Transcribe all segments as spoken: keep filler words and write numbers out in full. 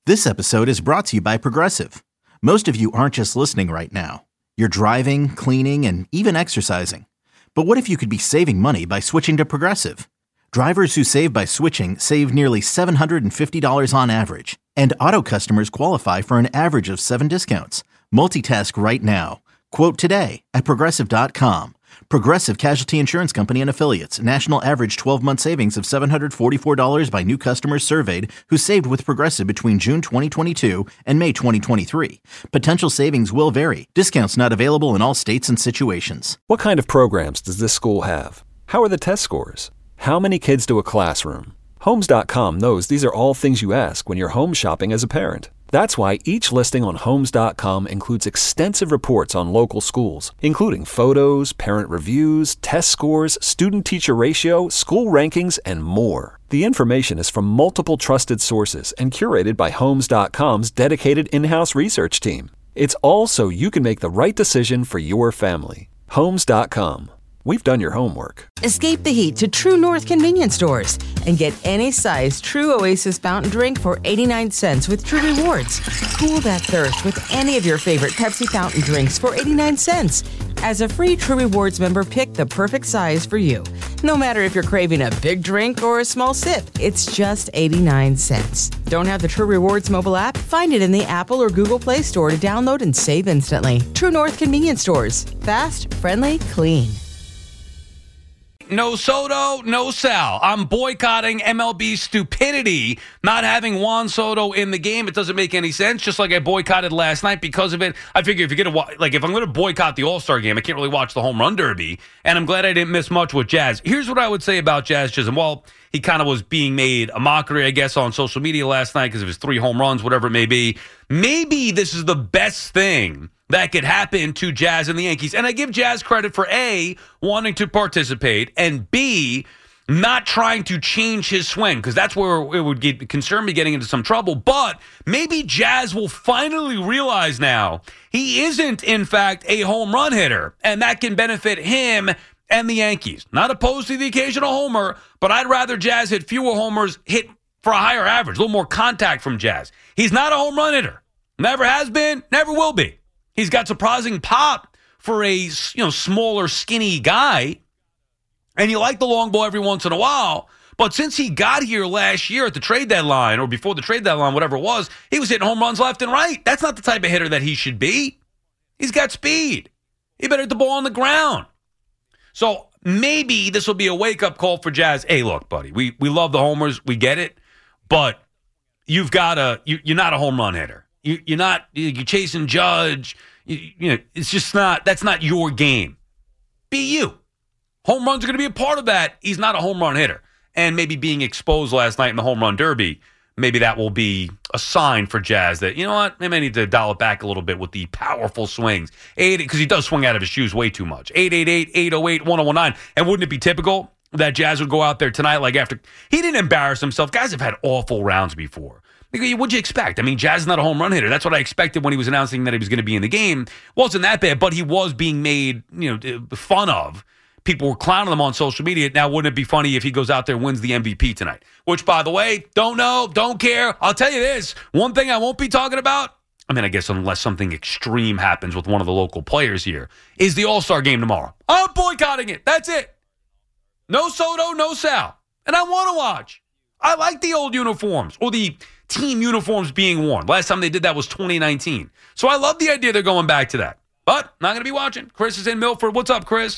This episode is brought to you by Progressive. Most of you aren't just listening right now. You're driving, cleaning, and even exercising. But what if you could be saving money by switching to Progressive? Drivers who save by switching save nearly seven hundred fifty dollars on average. And auto customers qualify for an average of seven discounts. Multitask right now. Quote today at Progressive dot com. Progressive Casualty Insurance Company and Affiliates. National average twelve-month savings of seven hundred forty-four dollars by new customers surveyed who saved with Progressive between June twenty twenty-two and May twenty twenty-three. Potential savings will vary. Discounts not available in all states and situations. What kind of programs does this school have? How are the test scores? How many kids do a classroom? Homes dot com knows these are all things you ask when you're home shopping as a parent. That's why each listing on Homes dot com includes extensive reports on local schools, including photos, parent reviews, test scores, student-teacher ratio, school rankings, and more. The information is from multiple trusted sources and curated by Homes dot com's dedicated in-house research team. It's all so you can make the right decision for your family. Homes dot com. We've done your homework. Escape the heat to True North convenience stores and get any size True Oasis fountain drink for eighty-nine cents with True Rewards. Cool that thirst with any of your favorite Pepsi fountain drinks for eighty-nine cents. As a free True Rewards member, pick the perfect size for you. No matter if you're craving a big drink or a small sip, it's just eighty-nine cents. Don't have the True Rewards mobile app? Find it in the Apple or Google Play Store to download and save instantly. True North convenience stores. Fast, friendly, clean. No Soto, no Sal. I'm boycotting M L B stupidity, not having Juan Soto in the game. It doesn't make any sense, just like I boycotted last night because of it. I figure if you're going to, like, if I'm going to boycott the All-Star game, I can't really watch the Home Run Derby, and I'm glad I didn't miss much with Jazz. Here's what I would say about Jazz Chisholm. Well, he kind of was being made a mockery, I guess, on social media last night because of his three home runs, whatever it may be. Maybe this is the best thing that could happen to Jazz and the Yankees. And I give Jazz credit for, A, wanting to participate, and B, not trying to change his swing, because that's where it would get, concern me getting into some trouble. But maybe Jazz will finally realize now he isn't, in fact, a home run hitter, and that can benefit him and the Yankees. Not opposed to the occasional homer, but I'd rather Jazz hit fewer homers, hit for a higher average, a little more contact from Jazz. He's not a home run hitter. Never has been, never will be. He's got surprising pop for a, you know, smaller, skinny guy. And you like the long ball every once in a while. But since he got here last year at the trade deadline, or before the trade deadline, whatever it was, he was hitting home runs left and right. That's not the type of hitter that he should be. He's got speed. He better hit the ball on the ground. So maybe this will be a wake-up call for Jazz. Hey, look, buddy, we, we love the homers. We get it. But you've got a, you, you're not a home run hitter. You, you're not, you're chasing Judge. You, you know, it's just not, that's not your game. Be you. Home runs are going to be a part of that. He's not a home run hitter. And maybe being exposed last night in the home run derby, maybe that will be a sign for Jazz that, you know what, maybe I need to dial it back a little bit with the powerful swings. Eight, because he does swing out of his shoes way too much. eight eight eight, eight oh eight, one oh one nine. And wouldn't it be typical that Jazz would go out there tonight, like after, he didn't embarrass himself. Guys have had awful rounds before. What'd you expect? I mean, Jazz is not a home run hitter. That's what I expected when he was announcing that he was going to be in the game. Wasn't that bad, but he was being made, you know, fun of. People were clowning him on social media. Now, wouldn't it be funny if he goes out there and wins the M V P tonight? Which, by the way, don't know, don't care. I'll tell you this. One thing I won't be talking about, I mean, I guess unless something extreme happens with one of the local players here, is the All-Star game tomorrow. I'm boycotting it. That's it. No Soto, no Sal. And I want to watch. I like the old uniforms, or the team uniforms being worn. Last time they did that was twenty nineteen. So I love the idea they're going back to that. But not going to be watching. Chris is in Milford. What's up, Chris?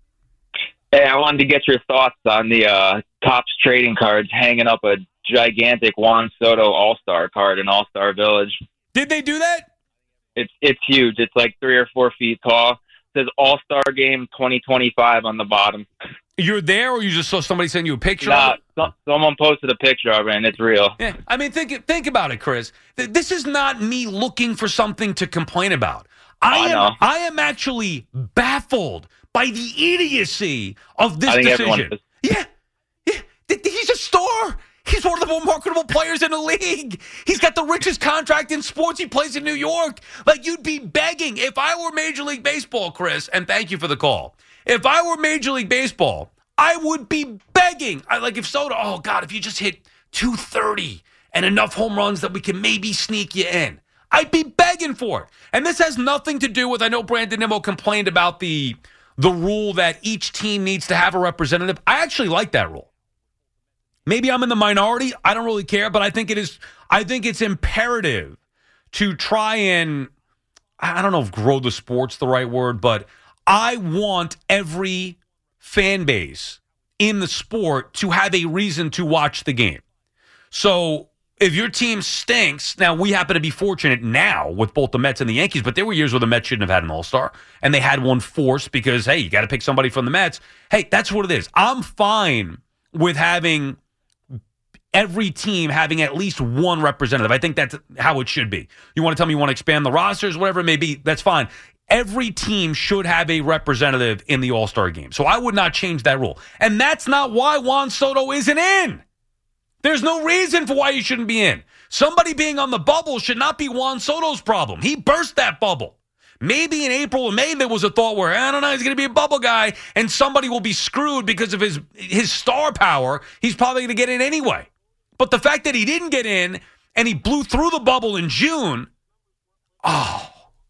Hey, I wanted to get your thoughts on the uh, Topps trading cards hanging up a gigantic Juan Soto All-Star card in All-Star Village. Did they do that? It's it's huge. It's like three or four feet tall. It says All-Star Game twenty twenty-five on the bottom. You're there, or you just saw somebody send you a picture nah, of it? So, someone posted a picture of it, and it's real. Yeah, I mean, think think about it, Chris. This is not me looking for something to complain about. I, I am know. I am actually baffled by the idiocy of this I think decision. Yeah, yeah, he's a star. He's one of the more marketable players in the league. He's got the richest contract in sports. He plays in New York. Like, you'd be begging. If I were Major League Baseball, Chris, and thank you for the call. If I were Major League Baseball, I would be begging. I, like, if Soto, oh, God, if you just hit two thirty and enough home runs that we can maybe sneak you in. I'd be begging for it. And this has nothing to do with, I know Brandon Nimmo complained about the the rule that each team needs to have a representative. I actually like that rule. Maybe I'm in the minority. I don't really care, but I think it is. I think it's imperative to try and, I don't know if grow the sport's the right word, but I want every fan base in the sport to have a reason to watch the game. So if your team stinks, now we happen to be fortunate now with both the Mets and the Yankees, but there were years where the Mets shouldn't have had an all-star, and they had one forced because, hey, you got to pick somebody from the Mets. Hey, that's what it is. I'm fine with having every team having at least one representative. I think that's how it should be. You want to tell me you want to expand the rosters, whatever it may be, that's fine. Every team should have a representative in the All-Star game. So I would not change that rule. And that's not why Juan Soto isn't in. There's no reason for why he shouldn't be in. Somebody being on the bubble should not be Juan Soto's problem. He burst that bubble. Maybe in April or May there was a thought where, I don't know, he's going to be a bubble guy, and somebody will be screwed because of his, his star power. He's probably going to get in anyway. But the fact that he didn't get in and he blew through the bubble in June, oh,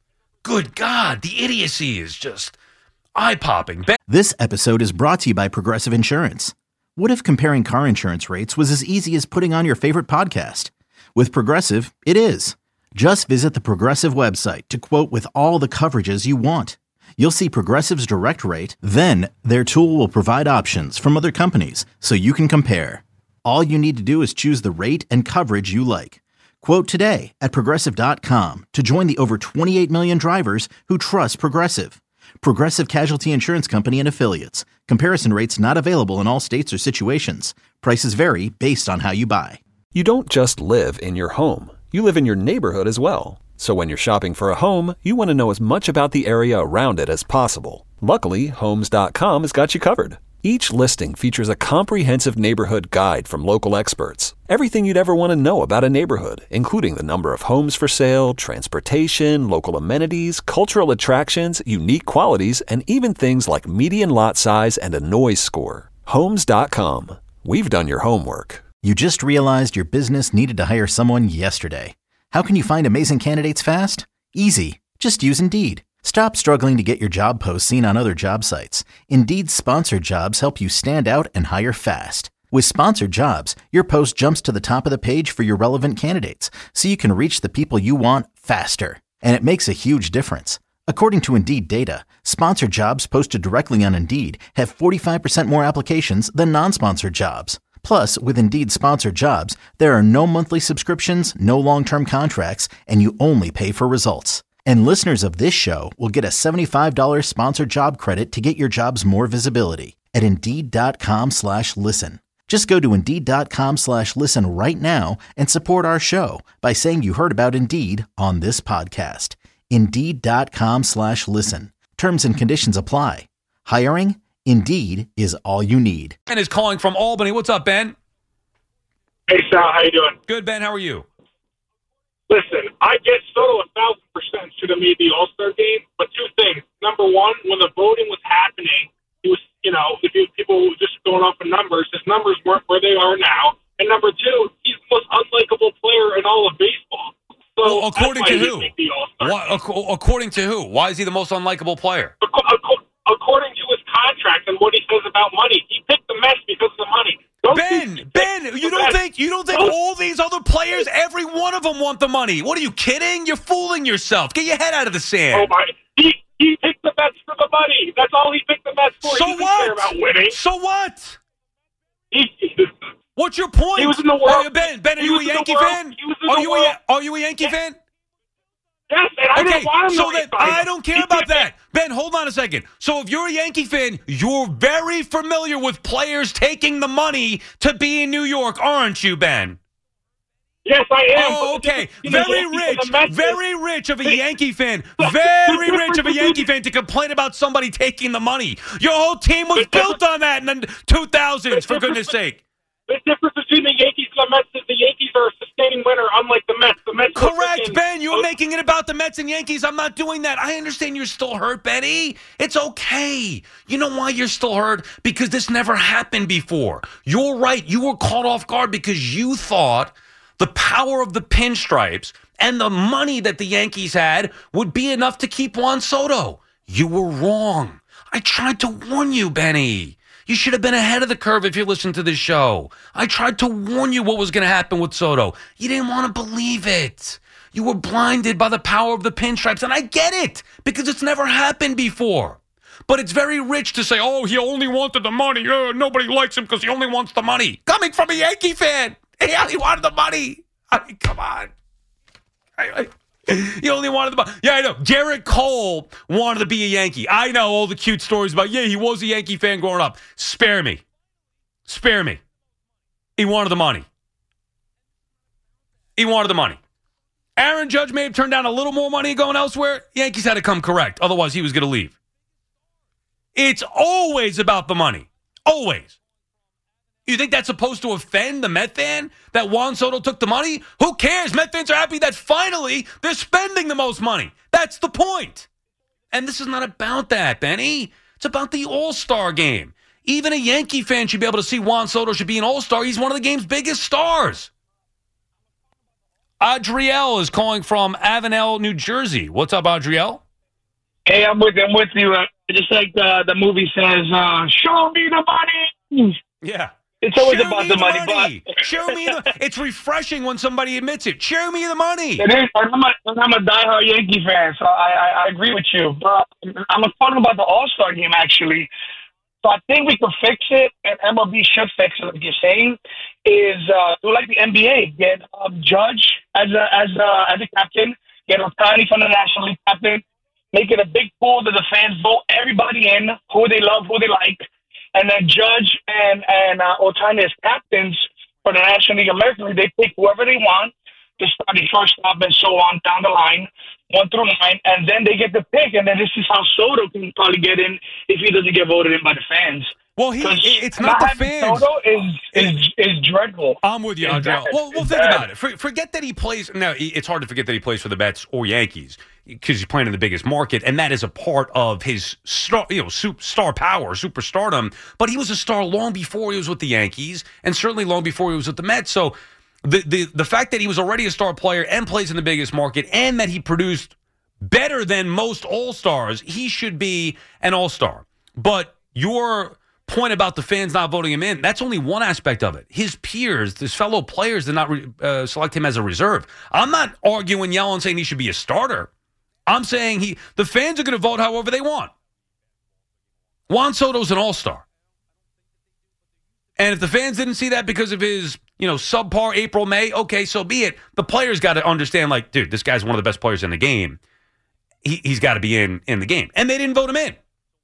good God, the idiocy is just eye-popping. This episode is brought to you by Progressive Insurance. What if comparing car insurance rates was as easy as putting on your favorite podcast? With Progressive, it is. Just visit the Progressive website to quote with all the coverages you want. You'll see Progressive's direct rate, then their tool will provide options from other companies so you can compare. All you need to do is choose the rate and coverage you like. Quote today at Progressive dot com to join the over twenty-eight million drivers who trust Progressive. Progressive Casualty Insurance Company and Affiliates. Comparison rates not available in all states or situations. Prices vary based on how you buy. You don't just live in your home. You live in your neighborhood as well. So when you're shopping for a home, you want to know as much about the area around it as possible. Luckily, Homes dot com has got you covered. Each listing features a comprehensive neighborhood guide from local experts. Everything you'd ever want to know about a neighborhood, including the number of homes for sale, transportation, local amenities, cultural attractions, unique qualities, and even things like median lot size and a noise score. Homes dot com. We've done your homework. You just realized your business needed to hire someone yesterday. How can you find amazing candidates fast? Easy. Just use Indeed. Stop struggling to get your job posts seen on other job sites. Indeed's sponsored jobs help you stand out and hire fast. With sponsored jobs, your post jumps to the top of the page for your relevant candidates, so you can reach the people you want faster. And it makes a huge difference. According to Indeed data, sponsored jobs posted directly on Indeed have forty-five percent more applications than non-sponsored jobs. Plus, with Indeed sponsored jobs, there are no monthly subscriptions, no long-term contracts, and you only pay for results. And listeners of this show will get a seventy-five dollars sponsored job credit to get your jobs more visibility at Indeed.com slash listen. Just go to Indeed.com slash listen right now and support our show by saying you heard about Indeed on this podcast. Indeed.com slash listen. Terms and conditions apply. Hiring? Indeed is all you need. Ben is calling from Albany. What's up, Ben? Hey, Sal, how you doing? Good, Ben. How are you? Listen, I get Soto a thousand percent should have made the All-Star game, but two things. Number one, when the voting was happening, he was, you know, if you, people were just going off of numbers, his numbers weren't where they are now. And number two, he's the most unlikable player in all of baseball. So well, according to who? Why, ac- according to who? Why is he the most unlikable player? Ac- according to his contract and what he says about money, he picked the Mets because of the money. Don't Ben, Ben, you don't think you don't think all these other players, every one of them want the money? What are you kidding? You're fooling yourself. Get your head out of the sand. Oh my! He he picked the Mets for the money. That's all he picked the Mets for. So he didn't what? care about winning. So what? He, What's your point? He was in the world. Oh, Ben, Ben, are he you a was in the Yankee world. fan? He was in Are the you world. a Are you a Yankey Yes. fan? Yes, and I Okay, didn't want him so to then resign. I don't care He about did that. Ben, hold on a second. So if you're a Yankee fan, you're very familiar with players taking the money to be in New York, aren't you, Ben? Yes, I am. Oh, okay. You know, Very Yankees rich, and the Mets- very rich of a Yankee fan. Very rich of a Yankee fan to complain about somebody taking the money. Your whole team was built on that in the two thousands, for goodness sake. The difference between the Yankees and the Mets is the Yankees are a sustaining winner, unlike the Mets. The Mets are Correct, sustaining- Ben. You're making it about the Mets and Yankees. I'm not doing that. I understand you're still hurt, Benny. It's okay. You know why you're still hurt? Because this never happened before. You're right. You were caught off guard because you thought the power of the pinstripes and the money that the Yankees had would be enough to keep Juan Soto. You were wrong. I tried to warn you, Benny. You should have been ahead of the curve if you listened to this show. I tried to warn you what was going to happen with Soto. You didn't want to believe it. You were blinded by the power of the pinstripes, and I get it because it's never happened before. But it's very rich to say, oh, he only wanted the money. Uh, nobody likes him because he only wants the money. Coming from a Yankee fan. He only wanted the money. I mean, come on. I, I, he only wanted the money. Yeah, I know. Garrett Cole wanted to be a Yankee. I know all the cute stories about, yeah, he was a Yankee fan growing up. Spare me. Spare me. He wanted the money. He wanted the money. Aaron Judge may have turned down a little more money going elsewhere. Yankees had to come correct. Otherwise, he was going to leave. It's always about the money. Always. You think that's supposed to offend the Met fan that Juan Soto took the money? Who cares? Met fans are happy that finally they're spending the most money. That's the point. And this is not about that, Benny. It's about the All-Star game. Even a Yankee fan should be able to see Juan Soto should be an All-Star. He's one of the game's biggest stars. Adriel is calling from Avenel, New Jersey. What's up, Adriel? Hey, I'm with, I'm with you. Uh, just like uh, the movie says, uh, show me the money. Yeah. It's always Show about me the the money. money. But Show me the. It's refreshing when somebody admits it. Show me the money. It is. And I'm a, and I'm a diehard Yankee fan, so I, I, I agree with you. But I'm talking about the All-Star game, actually. So I think we could fix it, and M L B should fix it, like you're saying, is uh, do like the N B A. Get um, Judge as a, as, a, as a captain. Get Ohtani from the National League captain. Make it a big pool that the fans vote everybody in, who they love, who they like. And then Judge and, and uh, Ohtani as captains for the National League American League. They pick whoever they want to start the shortstop and so on down the line, one through nine. And then they get the pick. And then this is how Soto can probably get in if he doesn't get voted in by the fans. Well, he, it's not, not the fans. Soto is, is, is dreadful. I'm with you, Adriel. Well, well think about it. For, forget that he plays. Now, it's hard to forget that he plays for the Mets or Yankees because he's playing in the biggest market, and that is a part of his star, you know, star power, superstardom. But he was a star long before he was with the Yankees, and certainly long before he was with the Mets. So the the the fact that he was already a star player and plays in the biggest market, and that he produced better than most All-Stars, he should be an All-Star. But your point about the fans not voting him in, that's only one aspect of it. His peers, his fellow players did not re- uh, select him as a reserve. I'm not arguing, yelling, saying he should be a starter. I'm saying he, the fans are going to vote however they want. Juan Soto's an all-star. And if the fans didn't see that because of his, you know, subpar April, May, okay, so be it. The players got to understand, like, dude, this guy's one of the best players in the game. He, he's got to be in, in the game. And they didn't vote him in.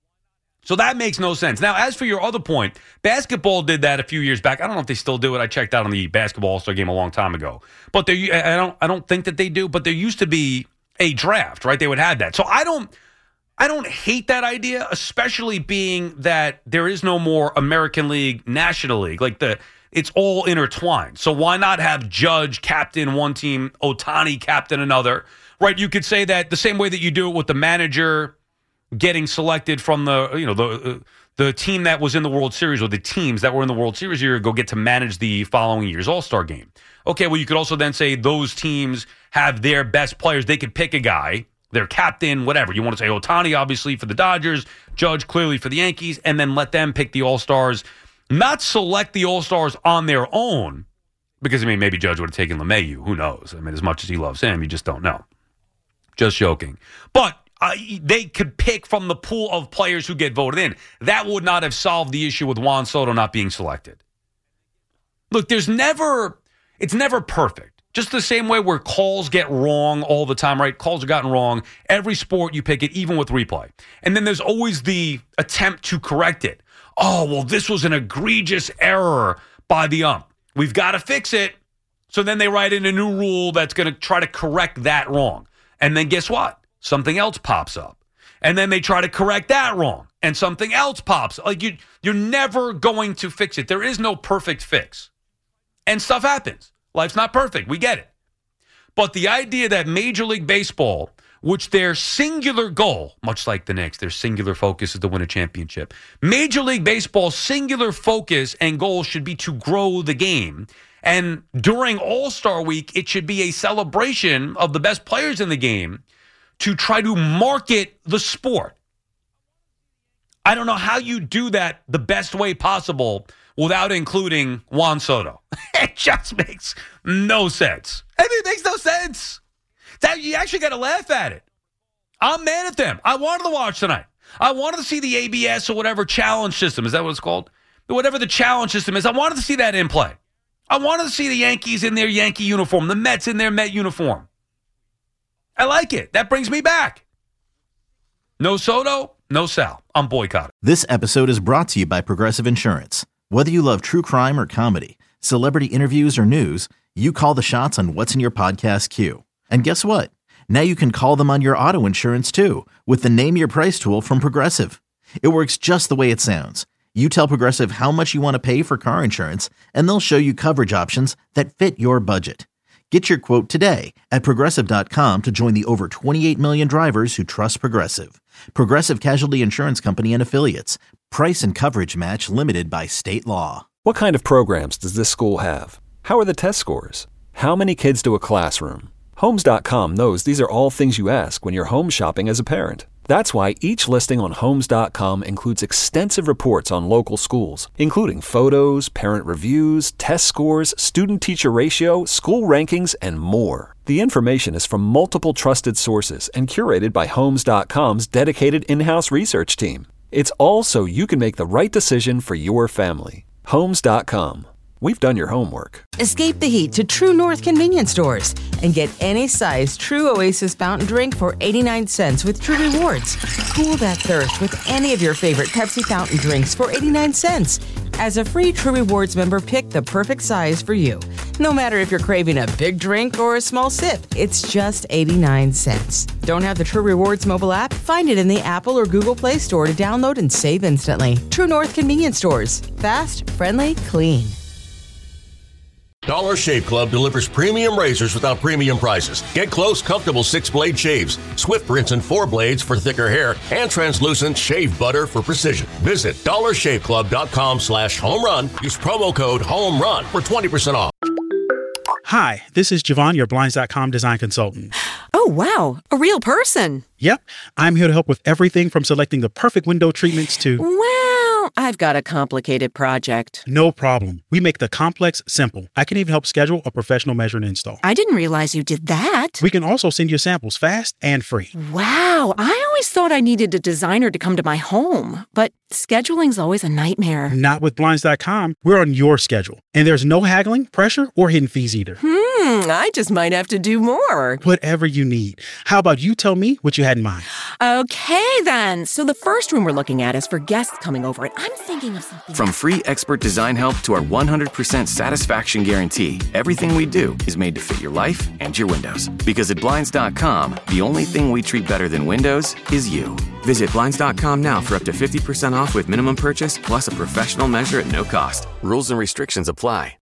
So that makes no sense. Now, as for your other point, basketball did that a few years back. I don't know if they still do it. I checked out on the basketball All-Star game a long time ago. But there, I don't I don't think that they do, but there used to be a draft, right? They would have that. So I don't I don't hate that idea, especially being that there is no more American League, National League. Like the it's all intertwined. So why not have Judge captain one team, Ohtani captain another? Right? You could say that the same way that you do it with the manager getting selected from the, you know, the uh, the team that was in the World Series, or the teams that were in the World Series a year ago get to manage the following year's All-Star game. Okay, well, you could also then say those teams have their best players. They could pick a guy, their captain, whatever. You want to say Ohtani, obviously, for the Dodgers, Judge, clearly for the Yankees, and then let them pick the All-Stars. Not select the All-Stars on their own, because, I mean, maybe Judge would have taken LeMahieu. Who knows? I mean, as much as he loves him, you just don't know. Just joking. But Uh, they could pick from the pool of players who get voted in. That would not have solved the issue with Juan Soto not being selected. Look, there's never, it's never perfect. Just the same way where calls get wrong all the time, right? Calls are gotten wrong. Every sport you pick it, even with replay. And then there's always the attempt to correct it. Oh, well, this was an egregious error by the ump. We've got to fix it. So then they write in a new rule that's going to try to correct that wrong. And then guess what? Something else pops up. And then they try to correct that wrong. And something else pops up. Like you, you're never going to fix it. There is no perfect fix. And stuff happens. Life's not perfect. We get it. But the idea that Major League Baseball, which their singular goal, much like the Knicks, their singular focus is to win a championship. Major League Baseball's singular focus and goal should be to grow the game. And during All-Star Week, it should be a celebration of the best players in the game to try to market the sport. I don't know how you do that the best way possible without including Juan Soto. It just makes no sense. I mean, it makes no sense. That you actually got to laugh at it. I'm mad at them. I wanted to watch tonight. I wanted to see the A B S or whatever challenge system. Is that what it's called? Whatever the challenge system is. I wanted to see that in play. I wanted to see the Yankees in their Yankee uniform, the Mets in their Met uniform. I like it. That brings me back. No Soto, no Sal. I'm boycotting. This episode is brought to you by Progressive Insurance. Whether you love true crime or comedy, celebrity interviews or news, you call the shots on what's in your podcast queue. And guess what? Now you can call them on your auto insurance too with the Name Your Price tool from Progressive. It works just the way it sounds. You tell Progressive how much you want to pay for car insurance, and they'll show you coverage options that fit your budget. Get your quote today at Progressive dot com to join the over twenty-eight million drivers who trust Progressive. Progressive Casualty Insurance Company and Affiliates. Price and coverage match limited by state law. What kind of programs does this school have? How are the test scores? How many kids do a classroom? Homes dot com knows these are all things you ask when you're home shopping as a parent. That's why each listing on Homes dot com includes extensive reports on local schools, including photos, parent reviews, test scores, student-teacher ratio, school rankings, and more. The information is from multiple trusted sources and curated by Homes dot com's dedicated in-house research team. It's all so you can make the right decision for your family. Homes dot com. We've done your homework. Escape the heat to True North convenience stores and get any size True Oasis fountain drink for eighty-nine cents with True Rewards. Cool that thirst with any of your favorite Pepsi fountain drinks for eighty-nine cents. As a free True Rewards member, pick the perfect size for you. No matter if you're craving a big drink or a small sip, it's just eighty-nine cents. Don't have the True Rewards mobile app? Find it in the Apple or Google Play Store to download and save instantly. True North convenience stores. Fast, friendly, clean. Dollar Shave Club delivers premium razors without premium prices. Get close, comfortable six-blade shaves, swift rinse and four blades for thicker hair, and translucent shave butter for precision. Visit dollar shave club dot com slash home run. Use promo code HOMERUN for twenty percent off. Hi, this is Javon, your Blinds dot com design consultant. Oh, wow. A real person. Yep. I'm here to help with everything from selecting the perfect window treatments to... Well, I've got a complicated project. No problem. We make the complex simple. I can even help schedule a professional measure and install. I didn't realize you did that. We can also send you samples fast and free. Wow. I always thought I needed a designer to come to my home, but scheduling's always a nightmare. Not with Blinds dot com. We're on your schedule. And there's no haggling, pressure, or hidden fees either. Hmm, I just might have to do more. Whatever you need. How about you tell me what you had in mind? Okay, then. So the first room we're looking at is for guests coming over, and I'm thinking of something... From free expert design help to our one hundred percent satisfaction guarantee, everything we do is made to fit your life and your windows. Because at Blinds dot com, the only thing we treat better than windows is you. Visit Blinds dot com now for up to fifty percent off with minimum purchase, plus a professional measure at no cost. Rules and restrictions apply.